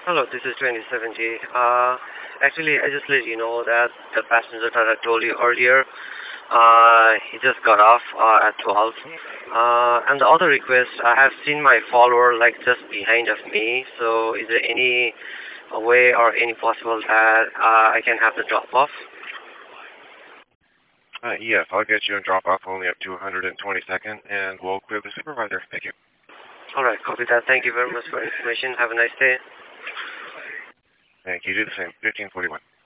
Hello, this is 27G. Actually, I just let you know that the passenger that I told you earlier, he just got off at 12. And the other request, I have seen my follower like just behind of me. So, is there any way or any possible that I can have the drop off? Yes, I'll get you a drop off only up to 122nd, and we'll clear the supervisor. Thank you. All right, copy that. Thank you very much for information. Have a nice day. Thank you. Do the same. 1541.